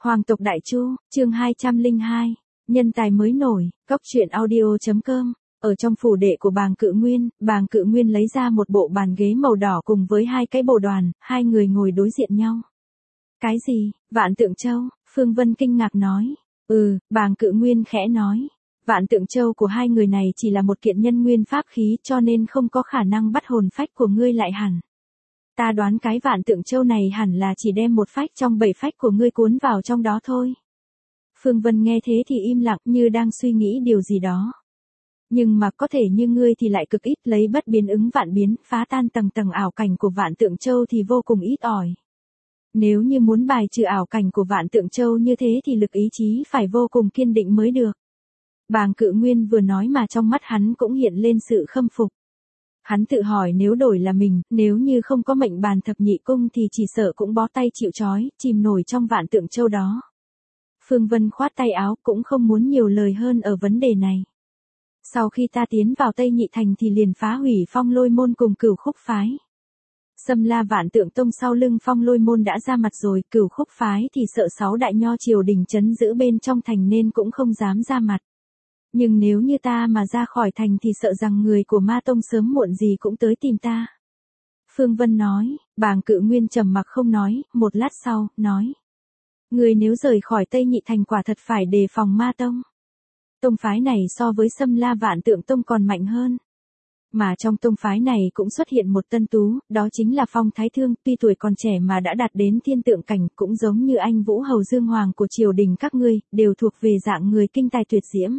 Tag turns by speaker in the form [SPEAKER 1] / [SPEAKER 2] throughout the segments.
[SPEAKER 1] Hoàng tộc Đại Chu, chương 202, nhân tài mới nổi, cóc truyện audio.com. Ở trong phủ đệ của Bàng Cự Nguyên lấy ra một bộ bàn ghế màu đỏ cùng với hai cái bồ đoàn, hai người ngồi đối diện nhau. Cái gì? Vạn Tượng Châu, Phương Vân kinh ngạc nói. Bàng Cự Nguyên khẽ nói. Vạn Tượng Châu của hai người này chỉ là một kiện nhân nguyên pháp khí cho nên không có khả năng bắt hồn phách của ngươi lại hẳn. Ta đoán cái Vạn Tượng Châu này hẳn là chỉ đem một phách trong 7 phách của ngươi cuốn vào trong đó thôi. Phương Vân nghe thế thì im lặng như đang suy nghĩ điều gì đó. Nhưng mà có thể như ngươi thì lại cực ít, lấy bất biến ứng vạn biến, phá tan tầng tầng ảo cảnh của Vạn Tượng Châu thì vô cùng ít ỏi. Nếu như muốn bài trừ ảo cảnh của Vạn Tượng Châu như thế thì lực ý chí phải vô cùng kiên định mới được. Bàng Cự Nguyên vừa nói mà trong mắt hắn cũng hiện lên sự khâm phục. Hắn tự hỏi nếu đổi là mình, nếu như không có mệnh bàn thập nhị cung thì chỉ sợ cũng bó tay chịu trói, chìm nổi trong Vạn Tượng Châu đó. Phương Vân khoát tay áo cũng không muốn nhiều lời hơn ở vấn đề này. Sau khi ta tiến vào Tây Nhị Thành thì liền phá hủy Phong Lôi Môn cùng Cửu Khúc Phái. Xâm La Vạn Tượng Tông sau lưng Phong Lôi Môn đã ra mặt rồi, Cửu Khúc Phái thì sợ 6 đại nho triều đình trấn giữ bên trong thành nên cũng không dám ra mặt. Nhưng nếu như ta mà ra khỏi thành thì sợ rằng người của Ma Tông sớm muộn gì cũng tới tìm ta. Phương Vân nói. Bàng Cự Nguyên trầm mặc không nói, một lát sau, nói. Người nếu rời khỏi Tây Nhị Thành quả thật phải đề phòng Ma Tông. Tông phái này so với Xâm La Vạn Tượng Tông còn mạnh hơn. Mà trong tông phái này cũng xuất hiện một tân tú, đó chính là Phong Thái Thương, tuy tuổi còn trẻ mà đã đạt đến thiên tượng cảnh, cũng giống như anh Vũ Hầu Dương Hoàng của triều đình các ngươi, đều thuộc về dạng người kinh tài tuyệt diễm.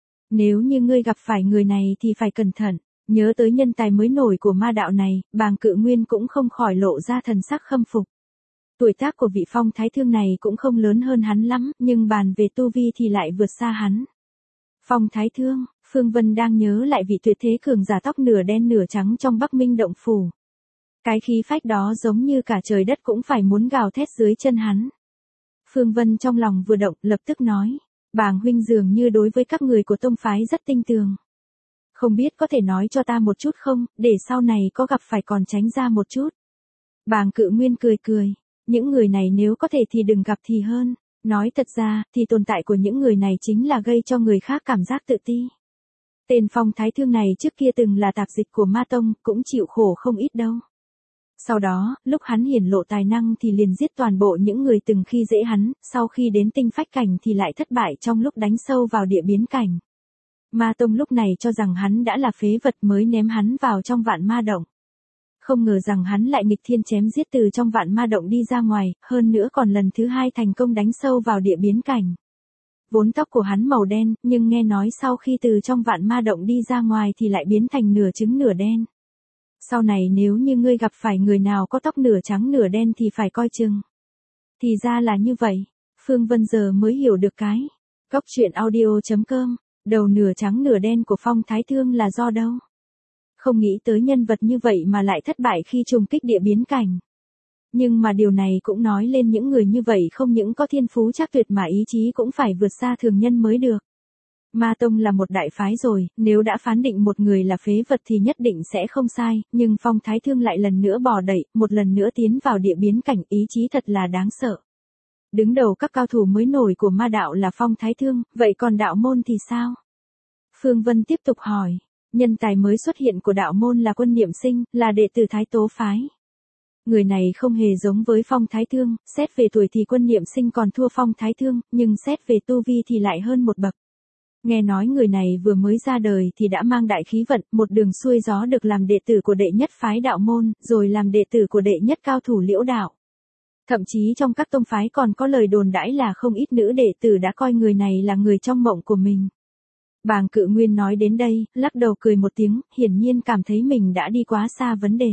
[SPEAKER 1] Nếu như ngươi gặp phải người này thì phải cẩn thận. Nhớ tới nhân tài mới nổi của ma đạo này, Bàng Cự Nguyên cũng không khỏi lộ ra thần sắc khâm phục. Tuổi tác của vị Phong Thái Thương này cũng không lớn hơn hắn lắm, nhưng bàn về tu vi thì lại vượt xa hắn. Phong Thái Thương, Phương Vân đang nhớ lại vị tuyệt thế cường giả tóc nửa đen nửa trắng trong Bắc Minh động phủ. Cái khí phách đó giống như cả trời đất cũng phải muốn gào thét dưới chân hắn. Phương Vân trong lòng vừa động, lập tức nói. Bàng huynh dường như đối với các người của tông phái rất tinh tường. Không biết có thể nói cho ta một chút không, để sau này có gặp phải còn tránh ra một chút. Bàng Cự Nguyên cười cười. Những người này nếu có thể thì đừng gặp thì hơn. Nói thật ra, thì tồn tại của những người này chính là gây cho người khác cảm giác tự ti. Tên Phong Thái Thương này trước kia từng là tạp dịch của Ma Tông, cũng chịu khổ không ít đâu. Sau đó, lúc hắn hiển lộ tài năng thì liền giết toàn bộ những người từng khi dễ hắn, sau khi đến tinh phách cảnh thì lại thất bại trong lúc đánh sâu vào địa biến cảnh. Ma Tông lúc này cho rằng hắn đã là phế vật mới ném hắn vào trong Vạn Ma Động. Không ngờ rằng hắn lại nghịch thiên chém giết từ trong Vạn Ma Động đi ra ngoài, hơn nữa còn lần thứ 2 thành công đánh sâu vào địa biến cảnh. Vốn tóc của hắn màu đen, nhưng nghe nói sau khi từ trong Vạn Ma Động đi ra ngoài thì lại biến thành nửa trứng nửa đen. Sau này nếu như ngươi gặp phải người nào có tóc nửa trắng nửa đen thì phải coi chừng. Thì ra là như vậy, Phương Vân giờ mới hiểu được cái. Cóc truyện audio.com, đầu nửa trắng nửa đen của Phong Thái Thương là do đâu? Không nghĩ tới nhân vật như vậy mà lại thất bại khi trùng kích địa biến cảnh. Nhưng mà điều này cũng nói lên những người như vậy không những có thiên phú chắc tuyệt mà ý chí cũng phải vượt xa thường nhân mới được. Ma Tông là một đại phái rồi, nếu đã phán định một người là phế vật thì nhất định sẽ không sai, nhưng Phong Thái Thương lại lần nữa bò đẩy, một lần nữa tiến vào địa biến cảnh, ý chí thật là đáng sợ. Đứng đầu các cao thủ mới nổi của ma đạo là Phong Thái Thương, vậy còn đạo môn thì sao? Phương Vân tiếp tục hỏi. Nhân tài mới xuất hiện của đạo môn là Quân Niệm Sinh, là đệ tử Thái Tố phái. Người này không hề giống với Phong Thái Thương, xét về tuổi thì Quân Niệm Sinh còn thua Phong Thái Thương, nhưng xét về tu vi thì lại hơn một bậc. Nghe nói người này vừa mới ra đời thì đã mang đại khí vận, một đường xuôi gió được làm đệ tử của đệ nhất phái đạo môn, rồi làm đệ tử của đệ nhất cao thủ Liễu đạo. Thậm chí trong các tông phái còn có lời đồn đãi là không ít nữ đệ tử đã coi người này là người trong mộng của mình. Bàng Cự Nguyên nói đến đây, lắc đầu cười một tiếng, hiển nhiên cảm thấy mình đã đi quá xa vấn đề.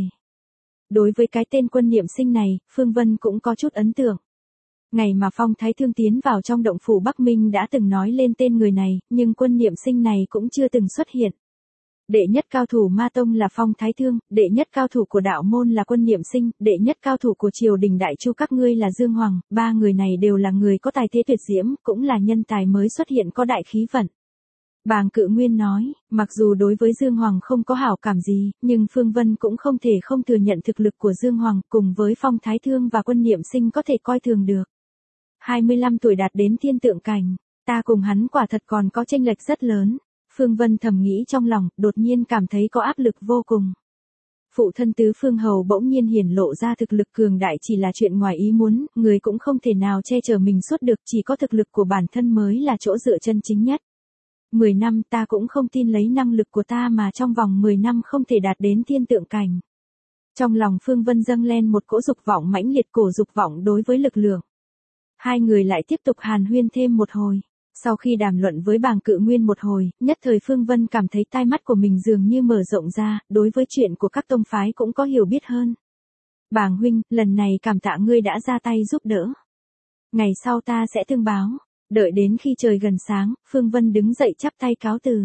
[SPEAKER 1] Đối với cái tên Quân Niệm Sinh này, Phương Vân cũng có chút ấn tượng. Ngày mà Phong Thái Thương tiến vào trong động phủ Bắc Minh đã từng nói lên tên người này, nhưng Quân Niệm Sinh này cũng chưa từng xuất hiện. Đệ nhất cao thủ Ma Tông là Phong Thái Thương, đệ nhất cao thủ của đạo môn là Quân Niệm Sinh, đệ nhất cao thủ của triều đình Đại Chu các ngươi là Dương Hoàng, ba người này đều là người có tài thế tuyệt diễm, cũng là nhân tài mới xuất hiện có đại khí vận. Bàng Cự Nguyên nói, mặc dù đối với Dương Hoàng không có hảo cảm gì, nhưng Phương Vân cũng không thể không thừa nhận thực lực của Dương Hoàng cùng với Phong Thái Thương và Quân Niệm Sinh có thể coi thường được. 25 tuổi đạt đến thiên tượng cảnh, ta cùng hắn quả thật còn có chênh lệch rất lớn. Phương Vân thầm nghĩ trong lòng, đột nhiên cảm thấy có áp lực vô cùng. Phụ thân tứ phương hầu bỗng nhiên hiển lộ ra thực lực cường đại chỉ là chuyện ngoài ý muốn, người cũng không thể nào che chở mình suốt được, chỉ có thực lực của bản thân mới là chỗ dựa chân chính nhất. 10 năm ta cũng không tin lấy năng lực của ta mà trong vòng 10 năm không thể đạt đến thiên tượng cảnh. Trong lòng Phương Vân dâng lên một cỗ dục vọng mãnh liệt, cổ dục vọng đối với lực lượng. Hai người lại tiếp tục hàn huyên thêm một hồi. Sau khi đàm luận với Bàng Cự Nguyên một hồi, nhất thời Phương Vân cảm thấy tai mắt của mình dường như mở rộng ra, đối với chuyện của các tông phái cũng có hiểu biết hơn. Bàng huynh, lần này cảm tạ ngươi đã ra tay giúp đỡ. Ngày sau ta sẽ tương báo. Đợi đến khi trời gần sáng, Phương Vân đứng dậy chắp tay cáo từ.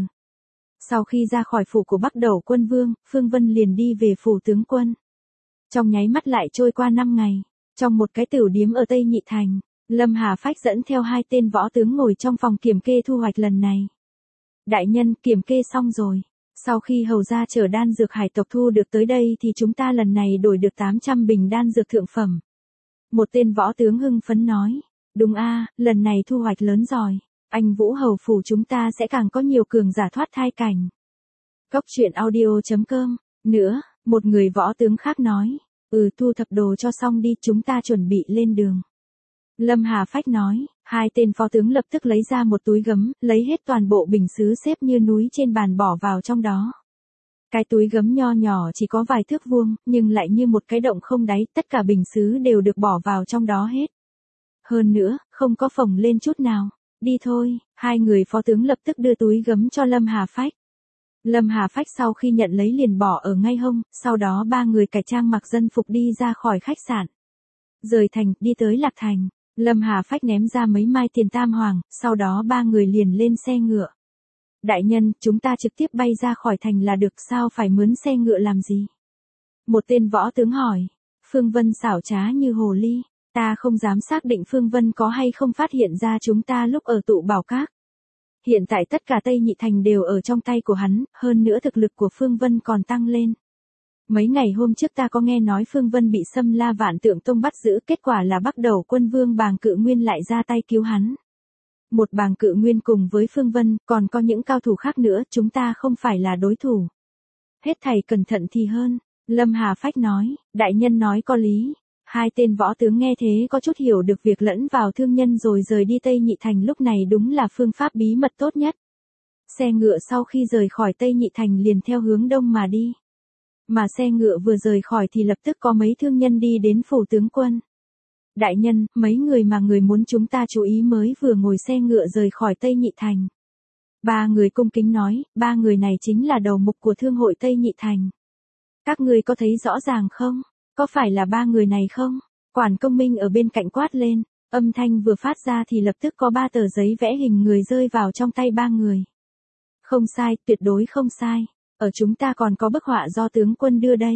[SPEAKER 1] Sau khi ra khỏi phủ của Bắc Đầu Quân Vương, Phương Vân liền đi về phủ tướng quân. Trong nháy mắt lại trôi qua 5 ngày, trong một cái tửu điếm ở Tây Nhị Thành, Lâm Hà Phách dẫn theo 2 tên võ tướng ngồi trong phòng kiểm kê thu hoạch lần này. Đại nhân, kiểm kê xong rồi. Sau khi hầu gia chở đan dược hải tộc thu được tới đây thì chúng ta lần này đổi được 800 bình đan dược thượng phẩm. Một tên võ tướng hưng phấn nói. Đúng a, lần này thu hoạch lớn rồi. Anh Vũ hầu phủ chúng ta sẽ càng có nhiều cường giả thoát thai cảnh. Cốc truyện audio.com. Nữa, một người võ tướng khác nói. Thu thập đồ cho xong đi, chúng ta chuẩn bị lên đường. Lâm Hà Phách nói, 2 tên phó tướng lập tức lấy ra một túi gấm, lấy hết toàn bộ bình sứ xếp như núi trên bàn bỏ vào trong đó. Cái túi gấm nho nhỏ chỉ có vài thước vuông, nhưng lại như một cái động không đáy, tất cả bình sứ đều được bỏ vào trong đó hết. Hơn nữa, không có phồng lên chút nào. Đi thôi, 2 người phó tướng lập tức đưa túi gấm cho Lâm Hà Phách. Lâm Hà Phách sau khi nhận lấy liền bỏ ở ngay hông, sau đó 3 người cải trang mặc dân phục đi ra khỏi khách sạn. Rời thành, đi tới Lạc Thành. Lâm Hà Phách ném ra mấy mai tiền tam hoàng, sau đó 3 người liền lên xe ngựa. Đại nhân, chúng ta trực tiếp bay ra khỏi thành là được, sao phải mướn xe ngựa làm gì? Một tên võ tướng hỏi. Phương Vân xảo trá như hồ ly. Ta không dám xác định Phương Vân có hay không phát hiện ra chúng ta lúc ở tụ bảo các. Hiện tại tất cả Tây Nhị Thành đều ở trong tay của hắn, hơn nữa thực lực của Phương Vân còn tăng lên. Mấy ngày hôm trước ta có nghe nói Phương Vân bị Xâm La Vạn Tượng Tông bắt giữ, kết quả là Bắc Đầu Quân Vương Bàng Cự Nguyên lại ra tay cứu hắn. Một Bàng Cự Nguyên cùng với Phương Vân, còn có những cao thủ khác nữa, chúng ta không phải là đối thủ. Hết thầy cẩn thận thì hơn, Lâm Hà Phách nói, đại nhân nói có lý. 2 tên võ tướng nghe thế có chút hiểu được việc lẫn vào thương nhân rồi rời đi Tây Nhị Thành lúc này đúng là phương pháp bí mật tốt nhất. Xe ngựa sau khi rời khỏi Tây Nhị Thành liền theo hướng đông mà đi. Mà xe ngựa vừa rời khỏi thì lập tức có mấy thương nhân đi đến phủ tướng quân. Đại nhân, mấy người mà người muốn chúng ta chú ý mới vừa ngồi xe ngựa rời khỏi Tây Nhị Thành. 3 người cung kính nói, 3 người này chính là đầu mục của thương hội Tây Nhị Thành. Các ngươi có thấy rõ ràng không? Có phải là 3 người này không? Quản Công Minh ở bên cạnh quát lên, âm thanh vừa phát ra thì lập tức có 3 tờ giấy vẽ hình người rơi vào trong tay 3 người. Không sai, tuyệt đối không sai. Ở chúng ta còn có bức họa do tướng quân đưa đây.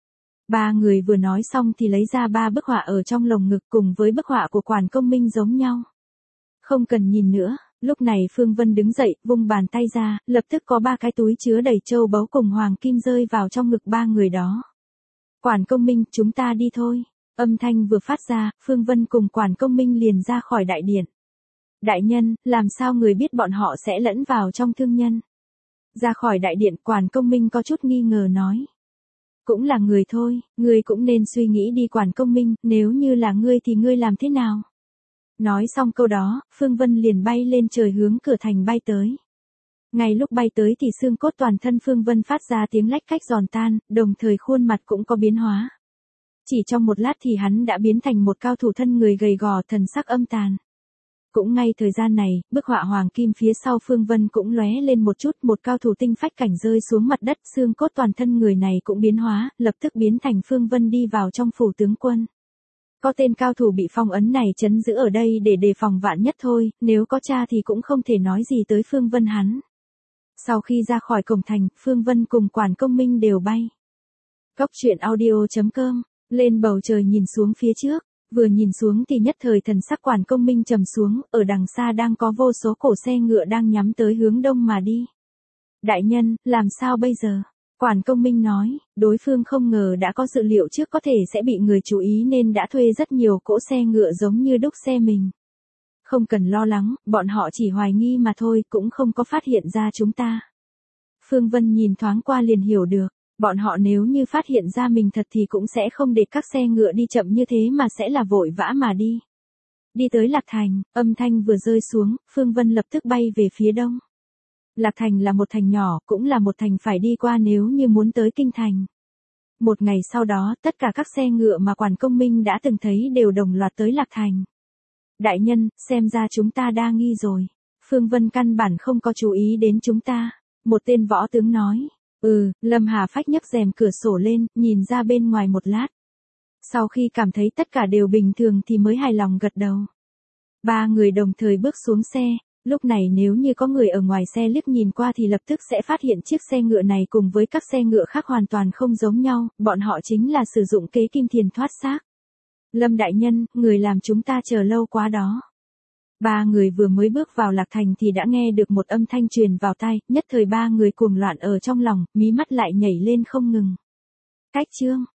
[SPEAKER 1] 3 người vừa nói xong thì lấy ra 3 bức họa ở trong lồng ngực cùng với bức họa của Quản Công Minh giống nhau. Không cần nhìn nữa, lúc này Phương Vân đứng dậy, vung bàn tay ra, lập tức có 3 cái túi chứa đầy châu báu cùng hoàng kim rơi vào trong ngực 3 người đó. Quản Công Minh, chúng ta đi thôi. Âm thanh vừa phát ra, Phương Vân cùng Quản Công Minh liền ra khỏi đại điện. Đại nhân, làm sao người biết bọn họ sẽ lẫn vào trong thương nhân? Ra khỏi đại điện, Quản Công Minh có chút nghi ngờ nói. Cũng là người thôi, ngươi cũng nên suy nghĩ đi Quản Công Minh, nếu như là ngươi thì ngươi làm thế nào? Nói xong câu đó, Phương Vân liền bay lên trời hướng cửa thành bay tới. Ngay lúc bay tới thì xương cốt toàn thân Phương Vân phát ra tiếng lách cách giòn tan, đồng thời khuôn mặt cũng có biến hóa. Chỉ trong một lát thì hắn đã biến thành một cao thủ thân người gầy gò, thần sắc âm tàn. Cũng ngay thời gian này, bức họa hoàng kim phía sau Phương Vân cũng lóe lên một chút, một cao thủ tinh phách cảnh rơi xuống mặt đất, xương cốt toàn thân người này cũng biến hóa, lập tức biến thành Phương Vân đi vào trong phủ tướng quân. Có tên cao thủ bị phong ấn này trấn giữ ở đây để đề phòng vạn nhất thôi, nếu có cha thì cũng không thể nói gì tới Phương Vân hắn. Sau khi ra khỏi cổng thành, Phương Vân cùng Quản Công Minh đều bay. Cốc truyện audio.com, lên bầu trời nhìn xuống phía trước, vừa nhìn xuống thì nhất thời thần sắc Quản Công Minh trầm xuống, ở đằng xa đang có vô số cổ xe ngựa đang nhắm tới hướng đông mà đi. Đại nhân, làm sao bây giờ? Quản Công Minh nói, đối phương không ngờ đã có dự liệu trước có thể sẽ bị người chú ý nên đã thuê rất nhiều cỗ xe ngựa giống như đúc xe mình. Không cần lo lắng, bọn họ chỉ hoài nghi mà thôi, cũng không có phát hiện ra chúng ta. Phương Vân nhìn thoáng qua liền hiểu được, bọn họ nếu như phát hiện ra mình thật thì cũng sẽ không để các xe ngựa đi chậm như thế mà sẽ là vội vã mà đi. Đi tới Lạc Thành, âm thanh vừa rơi xuống, Phương Vân lập tức bay về phía đông. Lạc Thành là một thành nhỏ, cũng là một thành phải đi qua nếu như muốn tới Kinh Thành. Một ngày sau đó, tất cả các xe ngựa mà Quản Công Minh đã từng thấy đều đồng loạt tới Lạc Thành. Đại nhân, xem ra chúng ta đa nghi rồi. Phương Vân căn bản không có chú ý đến chúng ta. Một tên võ tướng nói. Lâm Hà Phách nhấc rèm cửa sổ lên, nhìn ra bên ngoài một lát. Sau khi cảm thấy tất cả đều bình thường thì mới hài lòng gật đầu. Ba người đồng thời bước xuống xe. Lúc này nếu như có người ở ngoài xe liếc nhìn qua thì lập tức sẽ phát hiện chiếc xe ngựa này cùng với các xe ngựa khác hoàn toàn không giống nhau, bọn họ chính là sử dụng kế kim thiền thoát xác. Lâm đại nhân, người làm chúng ta chờ lâu quá đó. Ba người vừa mới bước vào Lạc Thành thì đã nghe được một âm thanh truyền vào tai, nhất thời ba người cuồng loạn ở trong lòng, mí mắt lại nhảy lên không ngừng. Cách chương